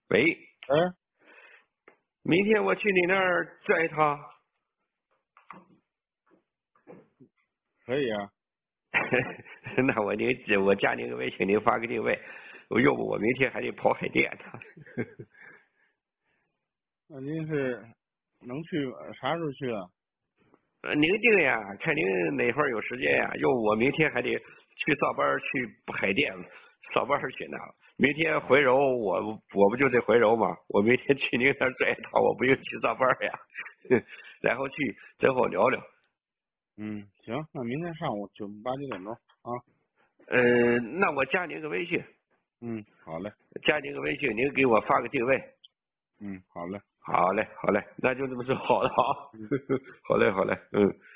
喂， 哎， 明天我去你那儿转一趟。 可以啊。 那我加您个微信，您发个定位。要不我明天还得跑海淀呢。 那您是能去啥时候去啊？ 您定呀，看您哪会儿有时间呀。要不我明天还得去上班去海淀上班去呢。明天回柔，我不就得回柔吗？我明天去您那儿转一趟，我不用去上班呀。然后去正好聊聊。 嗯，行，那明天上午8、9点钟啊。 那我加您个微信。 嗯，好嘞。 加您个微信，您给我发个定位。 嗯，好嘞。 好嘞，好嘞，那就这么说好了啊。 嗯。 好嘞，好嘞，嗯。